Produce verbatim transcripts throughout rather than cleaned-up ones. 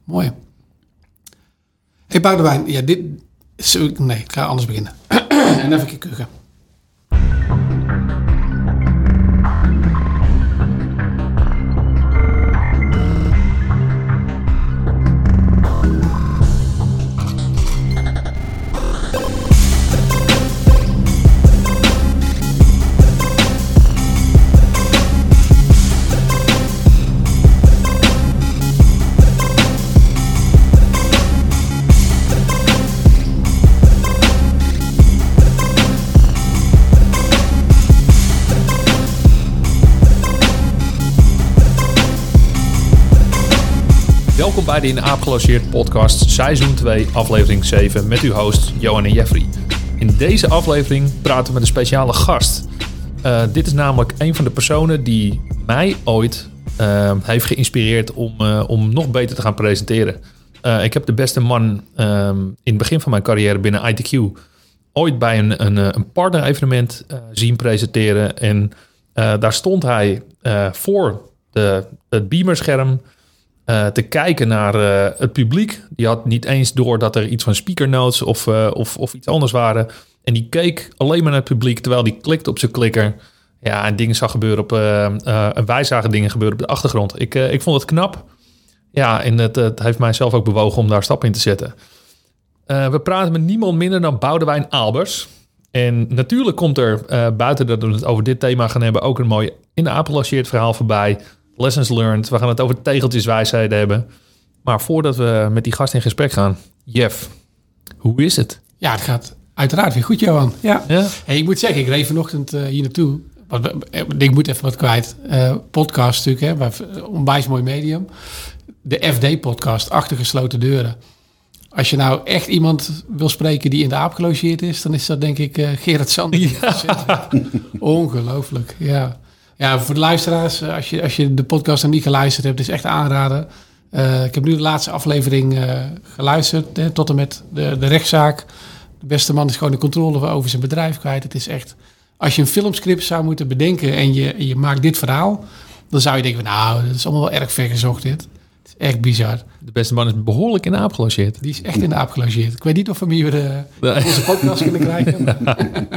Mooi. Hey Boudewijn, ja, dit... Nee, ik ga anders beginnen. En even kuchen. Welkom bij de In Aap Gelogeerd podcast, seizoen twee, aflevering zeven, met uw host Johan en Jeffrey. In deze aflevering praten we met een speciale gast. Uh, dit is namelijk een van de personen die mij ooit uh, heeft geïnspireerd om, uh, om nog beter te gaan presenteren. Uh, ik heb de beste man um, in het begin van mijn carrière binnen I T Q ooit bij een, een, een partner-evenement uh, zien presenteren. En uh, daar stond hij uh, voor de, het beamerscherm Uh, te kijken naar uh, het publiek. Die had niet eens door dat er iets van speaker notes of, uh, of, of iets anders waren. En die keek alleen maar naar het publiek terwijl die klikte op zijn klikker. Ja, en dingen zag gebeuren op... Uh, uh, en wij zagen dingen gebeuren op de achtergrond. Ik, uh, ik vond het knap. Ja, en het, het heeft mij zelf ook bewogen om daar stap in te zetten. Uh, we praten met niemand minder dan Boudewijn Albers. En natuurlijk komt er uh, buiten dat we het over dit thema gaan hebben ook een mooi In de Aap Gelogeerd verhaal voorbij. Lessons learned. We gaan het over tegeltjeswijsheden hebben. Maar voordat we met die gast in gesprek gaan. Jeff, hoe is het? Ja, het gaat uiteraard weer goed, Johan. Ja. Ja? Hey, ik moet zeggen, ik reed vanochtend uh, hier naartoe. Ik moet even wat kwijt. Uh, podcast natuurlijk, hè, onwijs mooi medium. De F D-podcast, achter gesloten deuren. Als je nou echt iemand wil spreken die in de Aap gelogeerd is, dan is dat denk ik uh, Gerard Sander. Ja. Ongelooflijk, ja. Ja, voor de luisteraars, als je, als je de podcast nog niet geluisterd hebt, is echt aanraden. Uh, ik heb nu de laatste aflevering uh, geluisterd, hè, tot en met de, de rechtszaak. De beste man is gewoon de controle over zijn bedrijf kwijt. Het is echt, als je een filmscript zou moeten bedenken en je, je maakt dit verhaal, dan zou je denken, nou, dat is allemaal wel erg ver gezocht dit. Het is echt bizar. De beste man is behoorlijk in de aap gelogeerd. Die is echt in de aap gelogeerd. Ik weet niet of we hem hier de, nee. onze podcast kunnen krijgen. Maar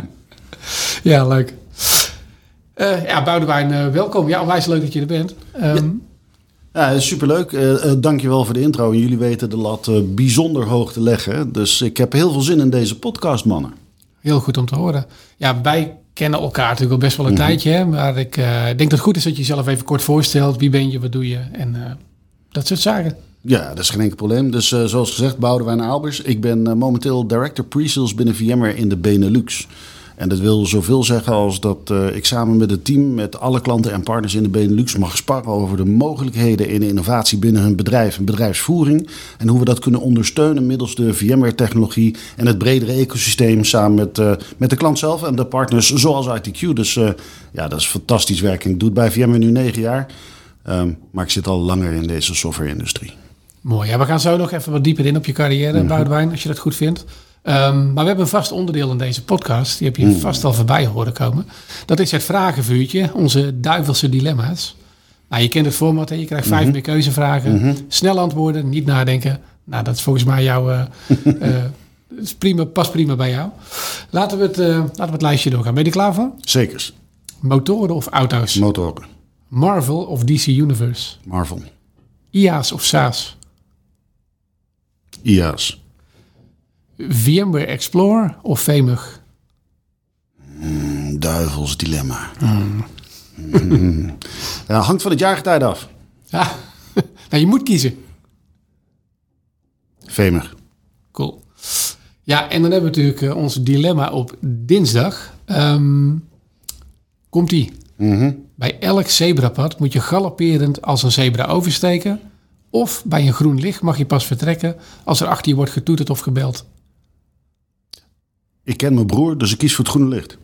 ja, leuk. Uh, ja, Boudewijn, uh, welkom. Ja, onwijs leuk dat je er bent. Um, ja, ja, superleuk. Uh, uh, dankjewel voor de intro. En jullie weten de lat uh, bijzonder hoog te leggen. Dus ik heb heel veel zin in deze podcast, mannen. Heel goed om te horen. Ja, wij kennen elkaar natuurlijk al best wel een mm-hmm. tijdje. Hè? Maar ik uh, denk dat het goed is dat je jezelf even kort voorstelt. Wie ben je, wat doe je? En uh, dat soort zaken. Ja, dat is geen enkel probleem. Dus uh, zoals gezegd, Boudewijn Albers. Ik ben uh, momenteel Director Pre-Sales binnen VMware in de Benelux. En dat wil zoveel zeggen als dat uh, ik samen met het team, met alle klanten en partners in de Benelux mag sparren over de mogelijkheden in de innovatie binnen hun bedrijf en bedrijfsvoering. En hoe we dat kunnen ondersteunen middels de VMware-technologie en het bredere ecosysteem samen met, uh, met de klant zelf en de partners zoals I T Q. Dus uh, ja, dat is fantastisch werk. Ik doe het bij VMware nu negen jaar, um, maar ik zit al langer in deze software-industrie. Mooi. Ja, we gaan zo nog even wat dieper in op je carrière, mm-hmm. Boudewijn, als je dat goed vindt. Um, maar we hebben een vast onderdeel in deze podcast. Die heb je mm. vast al voorbij horen komen. Dat is het vragenvuurtje. Onze duivelse dilemma's. Nou, je kent het format. Hè? Je krijgt vijf mm-hmm. meer keuzevragen. Mm-hmm. Snel antwoorden, niet nadenken. Nou, dat is volgens mij jouw... Uh, uh, is prima, past prima bij jou. Laten we, het, uh, laten we het lijstje doorgaan. Ben je er klaar voor? Zeker. Motoren of auto's? Motoren. Marvel of D C Universe? Marvel. I A S of SaaS? I A S. VMware Explorer of V M U G? Mm, duivels dilemma. Mm. Mm. Ja, hangt van het jaargetijde af. Ja, nou, je moet kiezen. V M U G. Cool. Ja, en dan hebben we natuurlijk uh, ons dilemma op dinsdag. Um, Komt-ie. Mm-hmm. Bij elk zebrapad moet je galopperend als een zebra oversteken. Of bij een groen licht mag je pas vertrekken als er achter je wordt getoeterd of gebeld. Ik ken mijn broer, dus ik kies voor het groene licht.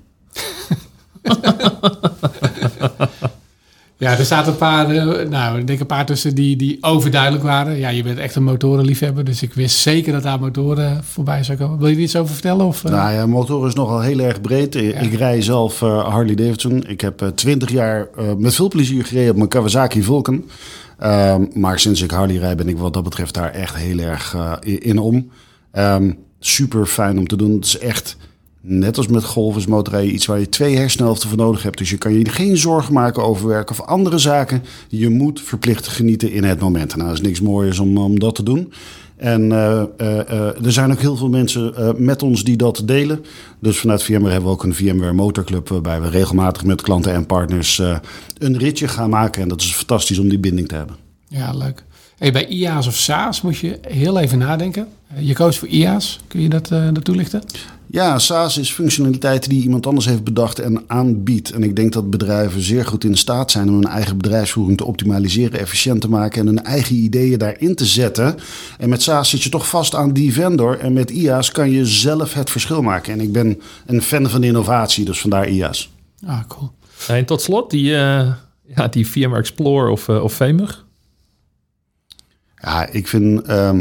Ja, er zaten een paar, uh, nou, ik denk een paar tussen die, die overduidelijk waren. Ja, je bent echt een motorenliefhebber, dus ik wist zeker dat daar motoren voorbij zou komen. Wil je er iets over vertellen? Of, uh? Nou ja, motoren is nogal heel erg breed. Ja. Ik rij zelf uh, Harley Davidson. Ik heb twintig uh, jaar uh, met veel plezier gereden op mijn Kawasaki Vulcan. Um, maar sinds ik Harley rijd ben ik wat dat betreft daar echt heel erg uh, in om. Um, super fijn om te doen. Het is echt, net als met golf is motorrijden, iets waar je twee hersenhelften voor nodig hebt. Dus je kan je geen zorgen maken over werk of andere zaken. Je moet verplicht genieten in het moment. Nou, er is niks mooiers om, om dat te doen. En uh, uh, uh, er zijn ook heel veel mensen uh, met ons die dat delen. Dus vanuit VMware hebben we ook een VMware Motorclub, waarbij we regelmatig met klanten en partners uh, een ritje gaan maken. En dat is fantastisch om die binding te hebben. Ja, leuk. Hey, bij I A S of SaaS moet je heel even nadenken. Je koos voor I A S. Kun je dat, uh, dat toelichten? Ja, SaaS is functionaliteit die iemand anders heeft bedacht en aanbiedt. En ik denk dat bedrijven zeer goed in staat zijn om hun eigen bedrijfsvoering te optimaliseren, efficiënt te maken en hun eigen ideeën daarin te zetten. En met SaaS zit je toch vast aan die vendor. En met I A S kan je zelf het verschil maken. En ik ben een fan van de innovatie, dus vandaar I A S. Ah, cool. En tot slot, die, uh, ja, die VMware Explorer of, uh, of V M U G? Ja, ik vind... Uh,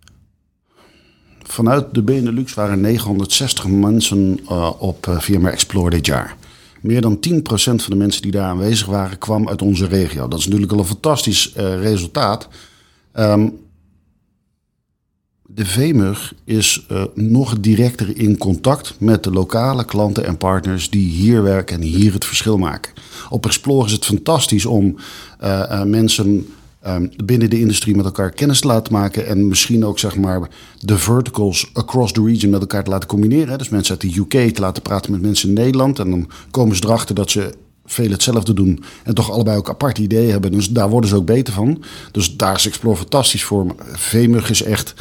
vanuit de Benelux waren negenhonderdzestig mensen uh, op uh, VMware Explorer dit jaar. Meer dan tien procent van de mensen die daar aanwezig waren, kwam uit onze regio. Dat is natuurlijk al een fantastisch uh, resultaat. Um, de V M U G is uh, nog directer in contact met de lokale klanten en partners die hier werken en hier het verschil maken. Op Explorer is het fantastisch om uh, uh, mensen... Um, binnen de industrie met elkaar kennis te laten maken. En misschien ook zeg maar de verticals across the region met elkaar te laten combineren. Dus mensen uit de U K te laten praten met mensen in Nederland. En dan komen ze erachter dat ze veel hetzelfde doen. En toch allebei ook aparte ideeën hebben. Dus daar worden ze ook beter van. Dus daar is Explorer fantastisch voor. V M U G is echt...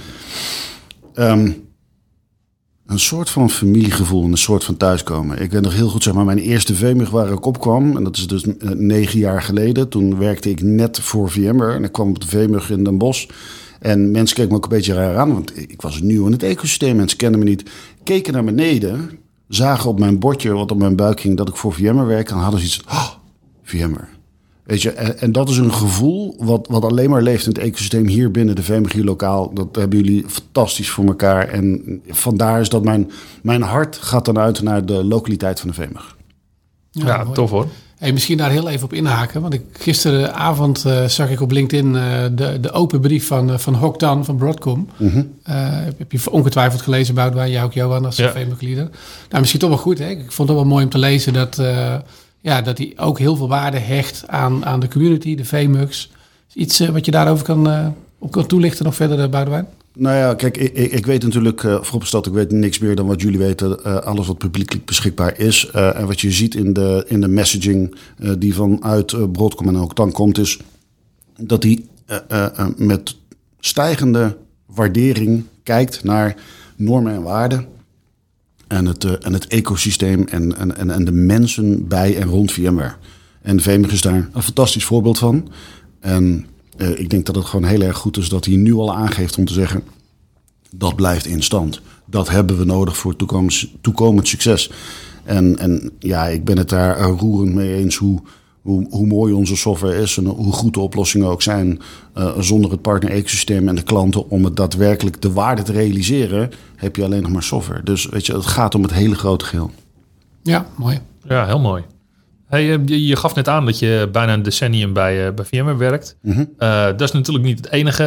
Um, een soort van familiegevoel, een soort van thuiskomen. Ik weet nog heel goed, zeg maar, mijn eerste V M U G waar ik opkwam. En dat is dus negen jaar geleden. Toen werkte ik net voor VMware. En ik kwam op de V M U G in Den Bosch. En mensen keken me ook een beetje raar aan. Want ik was nieuw in het ecosysteem. Mensen kenden me niet. Keken naar beneden. Zagen op mijn bordje, wat op mijn buik ging, dat ik voor VMware werkte. En hadden ze iets van, oh, VMware. Weet je, en, en dat is een gevoel wat, wat alleen maar leeft in het ecosysteem hier binnen de V M G lokaal. Dat hebben jullie fantastisch voor elkaar. En vandaar is dat mijn, mijn hart gaat dan uit naar de lokaliteit van de V M G. Ja, ja tof hoor. Hey, misschien daar heel even op inhaken. Want ik, gisteravond uh, zag ik op LinkedIn uh, de, de open brief van, uh, van Hock-Tan van Broadcom. Uh-huh. Uh, heb je ongetwijfeld gelezen, Boudewijn, jij ook, Johan, als ja. V M G-leader. Nou, misschien toch wel goed. Hè? Ik vond het wel mooi om te lezen dat... Uh, Ja, dat hij ook heel veel waarde hecht aan, aan de community, de V M U G's. Iets uh, wat je daarover kan, uh, op kan toelichten nog verder, uh, Boudewijn? Nou ja, kijk, ik, ik weet natuurlijk, uh, vooropgesteld, ik weet niks meer dan wat jullie weten. Uh, alles wat publiekelijk beschikbaar is. Uh, en wat je ziet in de, in de messaging uh, die vanuit uh, Broadcom en ook dan komt, is dat hij uh, uh, uh, met stijgende waardering kijkt naar normen en waarden. En het, uh, en het ecosysteem en, en, en de mensen bij en rond VMware. En V M G is daar een fantastisch voorbeeld van. En uh, ik denk dat het gewoon heel erg goed is dat hij nu al aangeeft om te zeggen... dat blijft in stand. Dat hebben we nodig voor toekomst, toekomend succes. En, en ja, ik ben het daar roerend mee eens hoe, hoe, hoe mooi onze software is... en hoe goed de oplossingen ook zijn... Uh, zonder het partner-ecosysteem en de klanten... om het daadwerkelijk de waarde te realiseren... heb je alleen nog maar software. Dus weet je, het gaat om het hele grote geheel. Ja, mooi. Ja, heel mooi. Hey, je, je gaf net aan dat je bijna een decennium bij, uh, bij VMware werkt. Mm-hmm. Uh, dat is natuurlijk niet het enige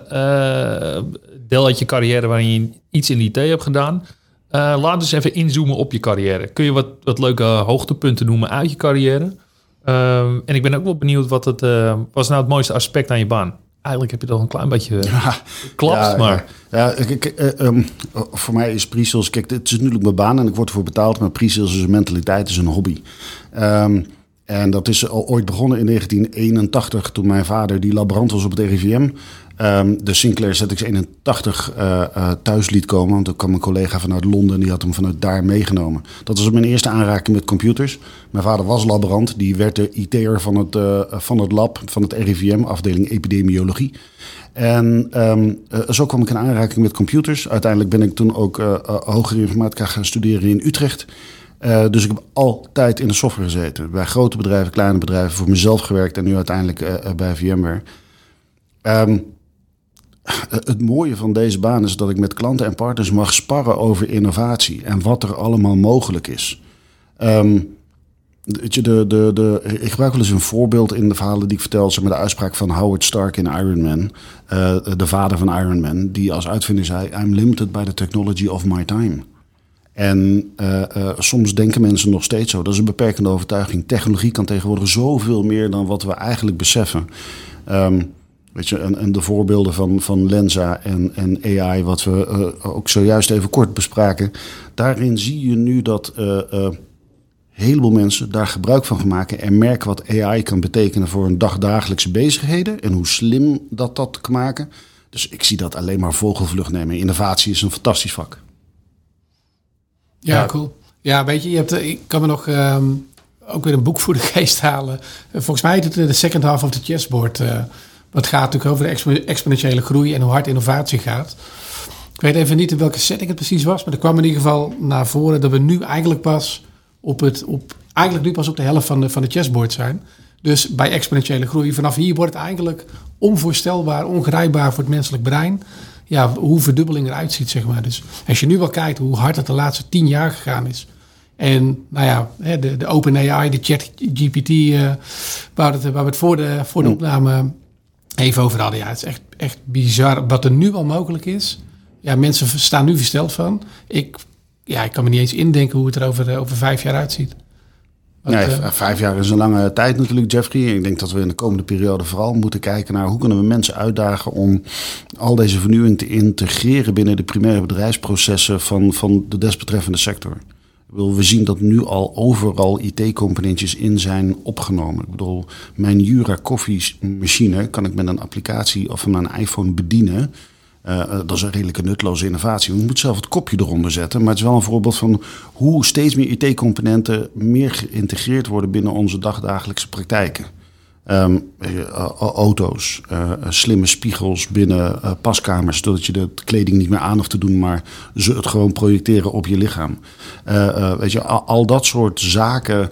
uh, deel uit je carrière... waarin je iets in de I T hebt gedaan. Uh, laat eens even inzoomen op je carrière. Kun je wat, wat leuke hoogtepunten noemen uit je carrière... Uh, en ik ben ook wel benieuwd wat het uh, was nou het mooiste aspect aan je baan. Eigenlijk heb je het al een klein beetje uh, ja, geklapt, ja, maar... Ja, ja kijk, uh, um, voor mij is pre-sales... Kijk, het is natuurlijk mijn baan en ik word ervoor betaald... maar pre-sales is een mentaliteit, is een hobby. Um, en dat is al ooit begonnen in negentien eenentachtig... toen mijn vader, die laborant was op het R I V M... Um, de Sinclair Z X eenentachtig uh, uh, thuis liet komen. Want toen kwam een collega vanuit Londen en die had hem vanuit daar meegenomen. Dat was mijn eerste aanraking met computers. Mijn vader was laborant. Die werd de I T'er van het, uh, van het lab, van het R I V M, afdeling epidemiologie. En um, uh, zo kwam ik in aanraking met computers. Uiteindelijk ben ik toen ook uh, uh, hogere informatica gaan studeren in Utrecht. Uh, dus ik heb altijd in de software gezeten. Bij grote bedrijven, kleine bedrijven, voor mezelf gewerkt en nu uiteindelijk uh, uh, bij VMware. Um, Het mooie van deze baan is dat ik met klanten en partners mag sparren over innovatie en wat er allemaal mogelijk is. Um, weet je, de, de, de, ik gebruik wel eens een voorbeeld in de verhalen die ik vertel, zeg maar de uitspraak van Howard Stark in Iron Man, uh, de vader van Iron Man, die als uitvinder zei: I'm limited by the technology of my time. En uh, uh, soms denken mensen nog steeds zo. Dat is een beperkende overtuiging. Technologie kan tegenwoordig zoveel meer dan wat we eigenlijk beseffen. Um, weet je, en, en de voorbeelden van, van Lensa en, en A I, wat we uh, ook zojuist even kort bespraken. Daarin zie je nu dat uh, uh, een heleboel mensen daar gebruik van gaan maken en merken wat A I kan betekenen voor hun dagdagelijkse bezigheden en hoe slim dat dat kan maken. Dus ik zie dat alleen maar vogelvlucht nemen. Innovatie is een fantastisch vak. Ja, ja, cool. Ja, weet je, je hebt, ik kan me nog um, ook weer een boek voor de geest halen. Volgens mij heet het The Second Half of the Chessboard. Uh, wat gaat natuurlijk over de expo- exponentiële groei en hoe hard innovatie gaat. Ik weet even niet in welke setting het precies was, maar er kwam in ieder geval naar voren dat we nu eigenlijk pas op het, op, eigenlijk nu pas op de helft van de, van de chessboard zijn. Dus bij exponentiële groei, vanaf hier wordt het eigenlijk onvoorstelbaar, ongrijpbaar voor het menselijk brein. Ja, hoe verdubbeling eruit ziet, zeg maar. Dus als je nu wel kijkt hoe hard het de laatste tien jaar gegaan is. En nou ja, de, de OpenAI, de ChatGPT, uh, waar, het, waar we het voor de, voor de opname even over hadden. Ja, het is echt, echt bizar wat er nu al mogelijk is. Ja, mensen staan nu versteld van. Ik, ja, ik kan me niet eens indenken hoe het er over, over vijf jaar uitziet. Wat, nee, uh, vijf jaar is een lange tijd natuurlijk, Jeffrey. Ik denk dat we in de komende periode vooral moeten kijken naar hoe kunnen we mensen uitdagen om al deze vernieuwing te integreren binnen de primaire bedrijfsprocessen van, van de desbetreffende sector. Ik bedoel, we zien dat nu al overal I T-componentjes in zijn opgenomen. Ik bedoel, mijn Jura koffiemachine kan ik met een applicatie of met een iPhone bedienen. Uh, dat is een redelijke nutteloze innovatie. Je moet zelf het kopje eronder zetten. Maar het is wel een voorbeeld van hoe steeds meer I T-componenten meer geïntegreerd worden binnen onze dagdagelijkse praktijken. Um, uh, auto's, uh, slimme spiegels binnen uh, paskamers, zodat je de kleding niet meer aan hoeft te doen, maar ze het gewoon projecteren op je lichaam. Uh, uh, weet je, al, al dat soort zaken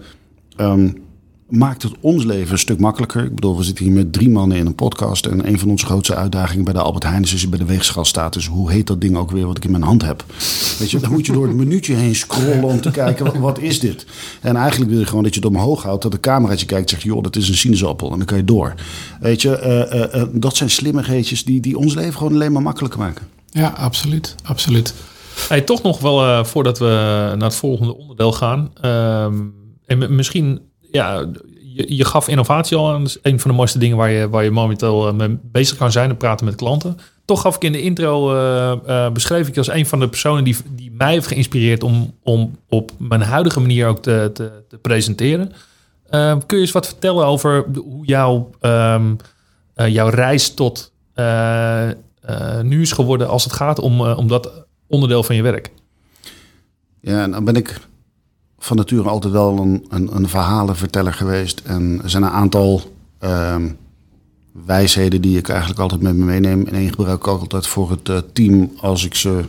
um, maakt het ons leven een stuk makkelijker. Ik bedoel, we zitten hier met drie mannen in een podcast en een van onze grootste uitdagingen bij de Albert Heijn is als je bij de weegschaal staat. Dus hoe heet dat ding ook weer wat ik in mijn hand heb? Weet je, dan moet je door het minuutje heen scrollen om te kijken, wat, wat is dit? En eigenlijk wil je gewoon dat je het omhoog houdt, dat de cameraatje kijkt en zegt, joh, dat is een sinaasappel en dan kan je door. Weet je, uh, uh, uh, dat zijn slimmigheidjes die, die ons leven gewoon alleen maar makkelijker maken. Ja, absoluut, absoluut. Hey, toch nog wel, uh, voordat we naar het volgende onderdeel gaan, uh, en m- misschien... Ja, je, je gaf innovatie al aan. Dat is een van de mooiste dingen waar je, waar je momenteel mee bezig kan zijn en praten met klanten. Toch gaf ik in de intro, uh, uh, beschreef ik je als een van de personen die, die mij heeft geïnspireerd om, om op mijn huidige manier ook te, te, te presenteren. Uh, kun je eens wat vertellen over hoe jouw, um, uh, jouw reis tot uh, uh, nu is geworden als het gaat om, uh, om dat onderdeel van je werk? Ja, en dan ben ik van nature altijd wel een, een, een verhalenverteller geweest. En er zijn een aantal uh, wijsheden die ik eigenlijk altijd met me meeneem. En één gebruik ik ook altijd voor het uh, team als ik ze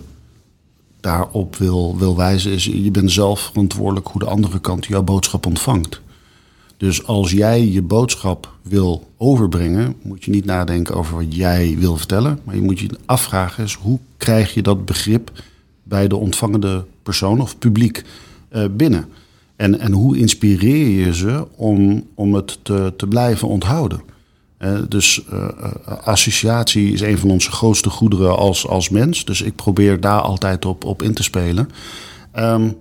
daarop wil, wil wijzen. Is, je bent zelf verantwoordelijk hoe de andere kant jouw boodschap ontvangt. Dus als jij je boodschap wil overbrengen, moet je niet nadenken over wat jij wil vertellen. Maar je moet je afvragen is, hoe krijg je dat begrip bij de ontvangende persoon of publiek Uh, binnen. En, en hoe inspireer je ze om, om het te, te blijven onthouden? Uh, dus uh, associatie is een van onze grootste goederen als, als mens. Dus ik probeer daar altijd op, op in te spelen. Um,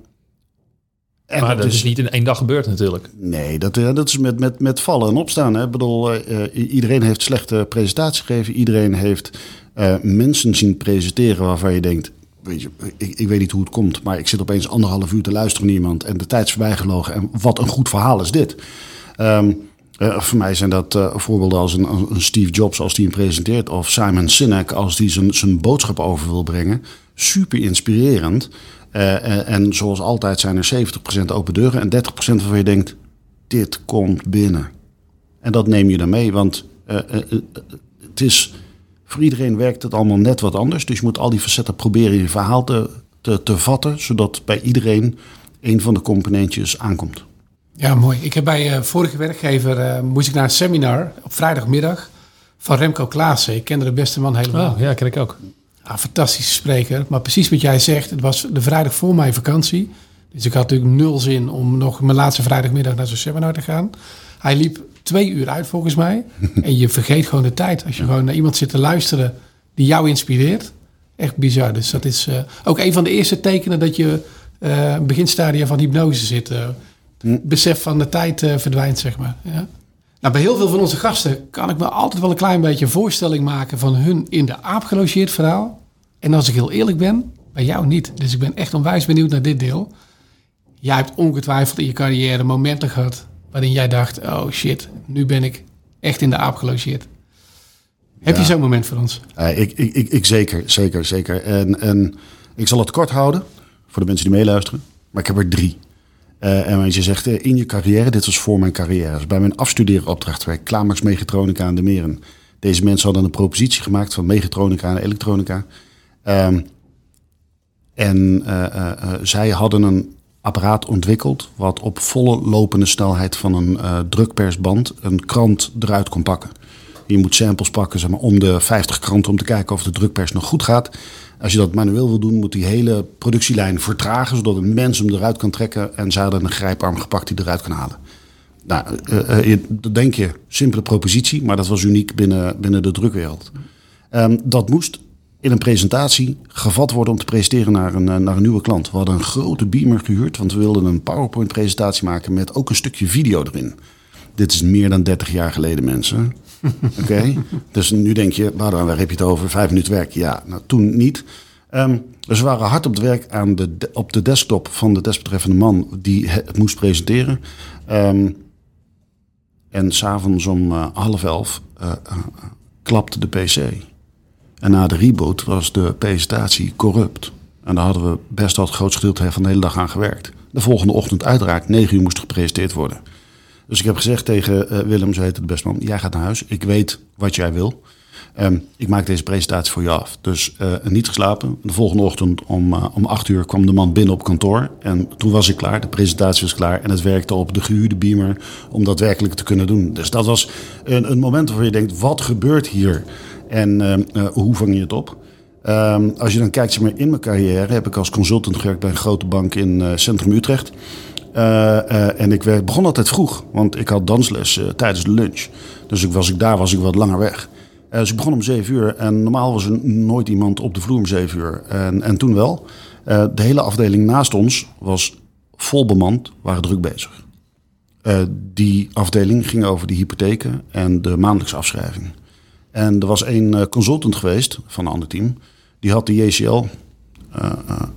en maar dat is, is niet in één dag gebeurd natuurlijk. Nee, dat, dat is met, met, met vallen en opstaan. Hè. Ik bedoel, uh, iedereen heeft slechte presentaties gegeven. Iedereen heeft uh, mensen zien presenteren waarvan je denkt, weet je, ik, ik weet niet hoe het komt, maar ik zit opeens anderhalf uur te luisteren naar iemand en de tijd is voorbij gelogen. En wat een goed verhaal is dit. Um, uh, voor mij zijn dat uh, voorbeelden als een, een Steve Jobs als die hem presenteert, of Simon Sinek als die zijn, zijn boodschap over wil brengen. Super inspirerend. Uh, en, en zoals altijd zijn er zeventig procent open deuren en dertig procent waarvan je denkt, dit komt binnen. En dat neem je dan mee, want uh, uh, uh, het is... Voor iedereen werkt het allemaal net wat anders. Dus je moet al die facetten proberen in je verhaal te, te, te vatten, zodat bij iedereen een van de componentjes aankomt. Ja, mooi. Ik heb bij uh, vorige werkgever uh, moest ik naar een seminar op vrijdagmiddag van Remco Klaassen. Ik kende de beste man helemaal. Oh, ja, ken ik ook. Ja, fantastische spreker. Maar precies wat jij zegt, het was de vrijdag voor mijn vakantie. Dus ik had natuurlijk nul zin om nog mijn laatste vrijdagmiddag naar zo'n seminar te gaan. Hij liep twee uur uit volgens mij. En je vergeet gewoon de tijd. Als je gewoon naar iemand zit te luisteren die jou inspireert. Echt bizar. Dus dat is uh, ook een van de eerste tekenen dat je uh, beginstadia van hypnose zit. Uh, besef van de tijd uh, verdwijnt, zeg maar. Ja. Nou, bij heel veel van onze gasten kan ik me altijd wel een klein beetje een voorstelling maken van hun in de aap gelogeerd verhaal. En als ik heel eerlijk ben, bij jou niet. Dus ik ben echt onwijs benieuwd naar dit deel. Jij hebt ongetwijfeld in je carrière momenten gehad waarin jij dacht, oh shit, nu ben ik echt in de aap gelogeerd. Heb ja. je zo'n moment voor ons? Uh, ik, ik, ik, ik zeker, zeker, zeker. En, en ik zal het kort houden voor de mensen die meeluisteren. Maar ik heb er drie. Uh, en als je zegt, uh, in je carrière, dit was voor mijn carrière. Dus bij mijn afstudeeropdracht bij Klamerks Mechatronica aan de Meren. Deze mensen hadden een propositie gemaakt van mechatronica en elektronica. Um, en uh, uh, uh, zij hadden een apparaat ontwikkeld wat op volle lopende snelheid van een uh, drukpersband een krant eruit kon pakken. Je moet samples pakken, zeg maar, om de vijftig kranten om te kijken of de drukpers nog goed gaat. Als je dat manueel wil doen, moet die hele productielijn vertragen, zodat een mens hem eruit kan trekken en ze hadden een grijparm gepakt die eruit kan halen. Nou, uh, uh, dat denk je, simpele propositie, maar dat was uniek binnen, binnen de drukwereld. Um, dat moest in een presentatie gevat worden om te presenteren naar een, naar een nieuwe klant. We hadden een grote beamer gehuurd, want we wilden een PowerPoint-presentatie maken met ook een stukje video erin. Dit is meer dan dertig jaar geleden, mensen. Oké, okay. Dus nu denk je, waar, waar heb je het over? Vijf minuten werk? Ja, nou, toen niet. Um, dus we waren hard op het werk aan de, op de desktop van de desbetreffende man die het moest presenteren. Um, en s'avonds om uh, half elf uh, uh, klapte de P C. En na de reboot was de presentatie corrupt. En daar hadden we best wel het grootste gedeelte van de hele dag aan gewerkt. De volgende ochtend uiteraard, negen uur moest gepresenteerd worden. Dus ik heb gezegd tegen uh, Willem, zo heette de bestman, jij gaat naar huis. Ik weet wat jij wil. Um, ik maak deze presentatie voor je af. Dus uh, niet geslapen. De volgende ochtend om, uh, om acht uur kwam de man binnen op kantoor. En toen was ik klaar. De presentatie was klaar. En het werkte op de gehuurde beamer om dat werkelijk te kunnen doen. Dus dat was een, een moment waarvan je denkt, wat gebeurt hier? En uh, uh, hoe vang je het op? Um, als je dan kijkt, zeg maar, in mijn carrière heb ik als consultant gewerkt bij een grote bank in uh, Centrum Utrecht. Uh, uh, en ik werd, begon altijd vroeg, want ik had dansles uh, tijdens de lunch. Dus ik was ik daar was ik wat langer weg. Uh, dus ik begon om zeven uur en normaal was er nooit iemand op de vloer om zeven uur. En, en toen wel. Uh, de hele afdeling naast ons was vol bemand, waren druk bezig. Uh, die afdeling ging over de hypotheken en de maandelijkse afschrijving. En er was een uh, consultant geweest van een ander team. Die had de J C L... Uh,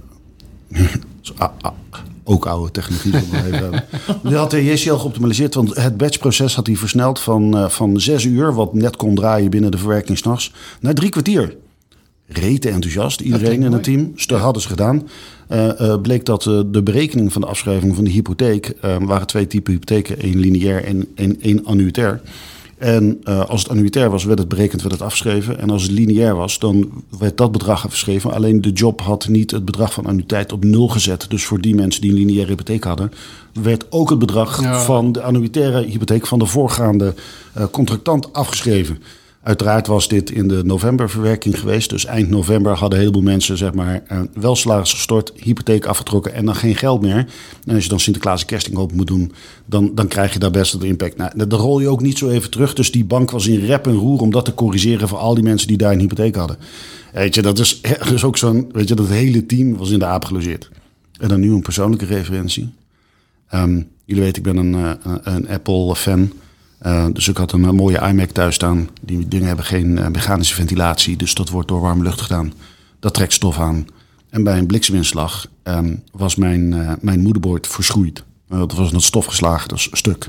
uh, ah, ah, ook oude technologie. Die had de J C L geoptimaliseerd, want het batchproces had hij versneld van, uh, van zes uur, wat net kon draaien binnen de verwerking 's nachts, naar drie kwartier. Rete enthousiast, iedereen in het team. Dat hadden ze gedaan. Uh, uh, bleek dat uh, de berekening van de afschrijving van de hypotheek, uh, waren twee typen hypotheken, één lineair en één annuitair. En uh, als het annuitair was, werd het berekend, werd het afgeschreven. En als het lineair was, dan werd dat bedrag afgeschreven. Alleen de job had niet het bedrag van annuïteit op nul gezet. Dus voor die mensen die een lineaire hypotheek hadden, werd ook het bedrag ja. van de annuïtaire hypotheek van de voorgaande uh, contractant afgeschreven. Uiteraard was dit in de novemberverwerking geweest. Dus eind november hadden een heleboel mensen, zeg maar, uh, wel salaris gestort, hypotheek afgetrokken en dan geen geld meer. En als je dan Sinterklaas en Kerstinhoop moet doen, dan, dan krijg je daar best wel de impact. Nou, dan rol je ook niet zo even terug. Dus die bank was in rep en roer om dat te corrigeren voor al die mensen die daar een hypotheek hadden. Weet je, dat is, dat is ook zo'n, weet je, dat hele team was in de aap gelogeerd. En dan nu een persoonlijke referentie. Um, jullie weten, ik ben een, uh, een Apple-fan. Uh, dus ik had een, een mooie iMac thuis staan. Die dingen hebben geen uh, mechanische ventilatie, dus dat wordt door warme lucht gedaan. Dat trekt stof aan. En bij een blikseminslag um, was mijn, uh, mijn moederbord verschroeid. Uh, dat was een stofgeslagen, dat is een stuk.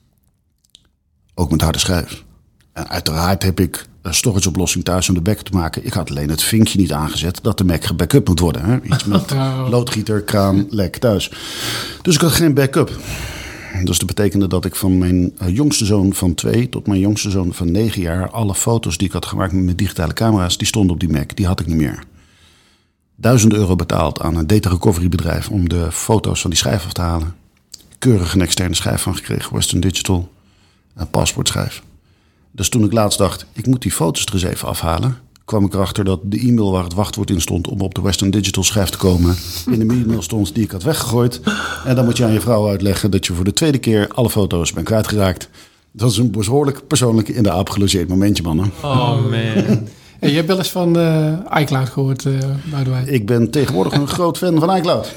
Ook met harde schijf. En uiteraard heb ik een storage-oplossing thuis om de backup te maken. Ik had alleen het vinkje niet aangezet dat de Mac gebackup moet worden. Hè? Iets met loodgieter, kraan, lek thuis. Dus ik had geen backup. Dus dat betekende dat ik van mijn jongste zoon van twee tot mijn jongste zoon van negen jaar, alle foto's die ik had gemaakt met mijn digitale camera's, die stonden op die Mac. Die had ik niet meer. Duizend euro betaald aan een data recovery bedrijf om de foto's van die schijf af te halen. Keurig een externe schijf van gekregen, Western Digital, een paspoortschijf. Dus toen ik laatst dacht, ik moet die foto's er eens even afhalen, kwam ik erachter dat de e-mail waar het wachtwoord in stond om op de Western Digital schijf te komen, in de e-mail stond die ik had weggegooid. En dan moet je aan je vrouw uitleggen dat je voor de tweede keer alle foto's bent kwijtgeraakt. Dat is een behoorlijk persoonlijk in de aap gelogeerd momentje, mannen. Oh man. Hey, je hebt wel eens van uh, iCloud gehoord, uh, by the way. Ik ben tegenwoordig een groot fan van iCloud.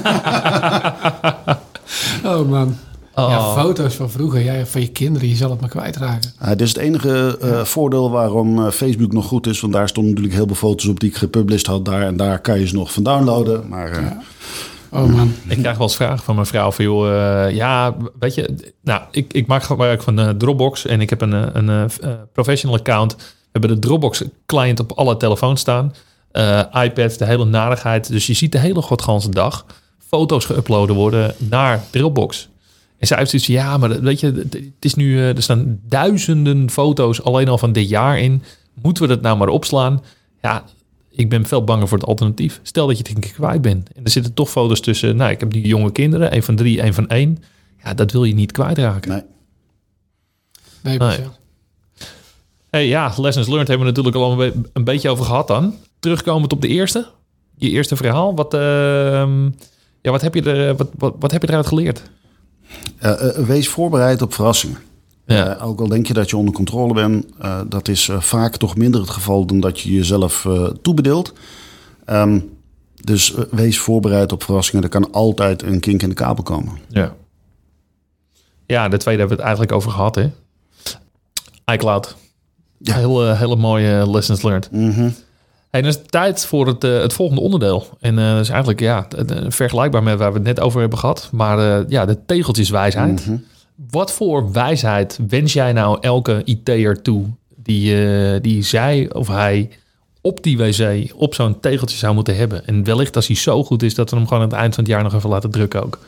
Oh man. Oh. Ja, foto's van vroeger, ja, van je kinderen, je zal het maar kwijtraken. Uh, dit is het enige uh, voordeel waarom uh, Facebook nog goed is. Want daar stonden natuurlijk heel veel foto's op die ik gepublished had daar. En daar kan je ze nog van downloaden. Maar uh, ja. Oh man. Ik krijg wel eens vragen van mijn vrouw van, joh, uh, ja, weet je, nou, ik, ik maak gebruik van uh, Dropbox en ik heb een, een, een uh, professional account. We hebben de Dropbox client op alle telefoons staan. Uh, iPad, de hele narigheid. Dus je ziet de hele godganse dag foto's geüpload worden naar Dropbox. En zij heeft zoiets, ja, maar weet je, het is nu, uh, er staan duizenden foto's alleen al van dit jaar in. Moeten we dat nou maar opslaan? Ja, ik ben veel banger voor het alternatief. Stel dat je het een keer kwijt bent. En er zitten toch foto's tussen, nou, ik heb die jonge kinderen, één van drie, één van één. Ja, dat wil je niet kwijtraken. Nee. Nee, nee. Hey, ja, lessons learned hebben we natuurlijk al een, be- een beetje over gehad dan. Terugkomend op de eerste, je eerste verhaal. Wat, uh, ja, wat, heb je er, wat, wat, wat heb je eruit geleerd? Uh, uh, wees voorbereid op verrassingen. Ja. Uh, ook al denk je dat je onder controle bent, uh, dat is uh, vaak toch minder het geval dan dat je jezelf uh, toebedeelt. Um, dus uh, wees voorbereid op verrassingen. Er kan altijd een kink in de kabel komen. Ja, ja, de tweede hebben we het eigenlijk over gehad, hè? iCloud. Ja. Hele, hele mooie lessons learned. Mm-hmm. Hey, dan is het tijd voor het, uh, het volgende onderdeel. En uh, dat is eigenlijk ja, vergelijkbaar met waar we het net over hebben gehad. Maar uh, ja, de tegeltjeswijsheid. Mm-hmm. Wat voor wijsheid wens jij nou elke I T'er toe die, uh, die zij of hij op die wc op zo'n tegeltje zou moeten hebben? En wellicht als hij zo goed is dat we hem gewoon aan het eind van het jaar nog even laten drukken ook.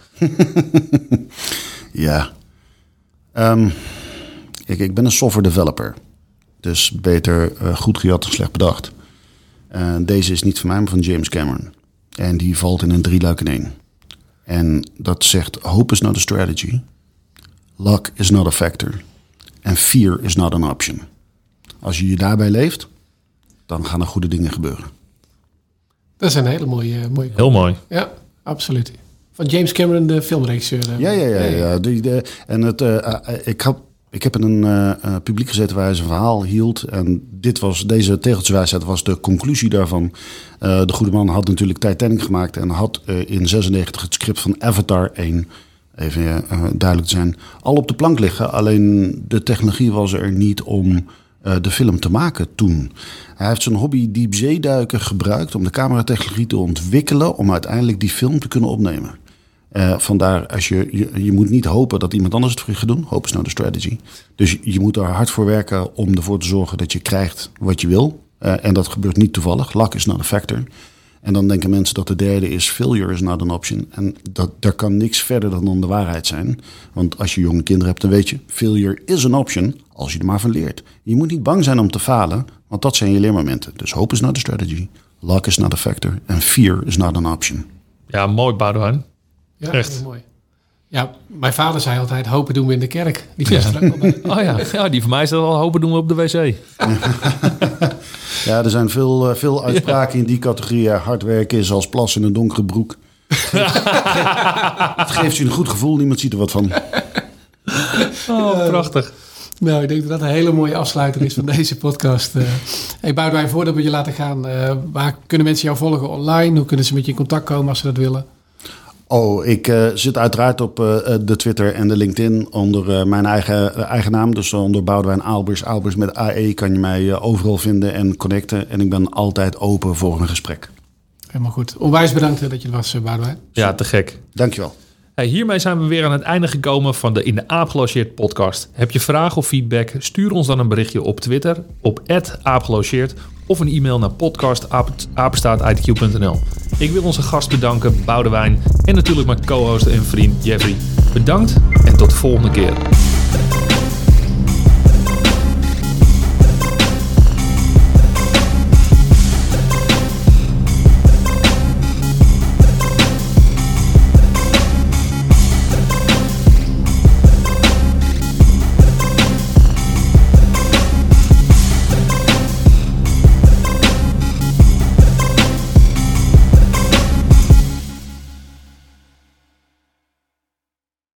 Ja. Um, ik, ik ben een software developer. Dus beter uh, goed gejat dan slecht bedacht. Uh, deze is niet van mij, maar van James Cameron. En die valt in een drieluik in één. En dat zegt, hope is not a strategy. Luck is not a factor. En fear is not an option. Als je je daarbij leeft, dan gaan er goede dingen gebeuren. Dat is een hele mooie... mooie Heel mooi. Ja, absoluut. Van James Cameron, de filmregisseur. Ja, ja, ja. ja. Die, de, en het, uh, uh, ik, heb, ik heb in een uh, uh, publiek gezeten waar hij zijn verhaal hield. En dit was, deze tegeltjeswijsheid was de conclusie daarvan. Uh, de goede man had natuurlijk Titanic gemaakt en had uh, in zesennegentig het script van Avatar één... Even uh, duidelijk te zijn, al op de plank liggen. Alleen de technologie was er niet om uh, de film te maken toen. Hij heeft zijn hobby diepzeeduiken gebruikt om de cameratechnologie te ontwikkelen om uiteindelijk die film te kunnen opnemen. Uh, vandaar, als je, je, je moet niet hopen dat iemand anders het voor je gaat doen. Hope is nou de strategy. Dus je, je moet er hard voor werken om ervoor te zorgen dat je krijgt wat je wil. Uh, en dat gebeurt niet toevallig. Luck is not a factor. En dan denken mensen dat de derde is failure is not an option. En dat, daar kan niks verder dan de waarheid zijn. Want als je jonge kinderen hebt, dan weet je, failure is an option als je er maar van leert. Je moet niet bang zijn om te falen, want dat zijn je leermomenten. Dus hope is not a strategy, luck is not a factor en fear is not an option. Ja, mooi, Boudewijn. Ja, echt heel mooi. Ja, mijn vader zei altijd, hopen doen we in de kerk. Die vindt ja. er ook wel bij. Oh ja. ja, die van mij is dat al hopen doen we op de wc. Ja, er zijn veel, uh, veel uitspraken in die categorie. Hard werken is als plassen in een donkere broek. Het geeft je een goed gevoel, niemand ziet er wat van. Oh, prachtig. Nou, ik denk dat dat een hele mooie afsluiter is van deze podcast. Uh, hey Boudewijn, voordat we je laten gaan, uh, waar kunnen mensen jou volgen online? Hoe kunnen ze met je in contact komen als ze dat willen? Oh, ik uh, zit uiteraard op uh, de Twitter en de LinkedIn onder uh, mijn eigen, uh, eigen naam. Dus onder Boudewijn Aalbers. Aalbers met A E kan je mij uh, overal vinden en connecten. En ik ben altijd open voor een gesprek. Helemaal goed. Onwijs bedankt dat je er was, Boudewijn. Ja, te gek. Dankjewel. Hey, hiermee zijn we weer aan het einde gekomen van de In de Aap Gelogeerd podcast. Heb je vragen of feedback? Stuur ons dan een berichtje op Twitter op at aapgelogeerd of een e-mail naar podcast apenstaart I T Q punt n l. Ik wil onze gast bedanken, Boudewijn, en natuurlijk mijn co-host en vriend Jeffrey. Bedankt en tot de volgende keer.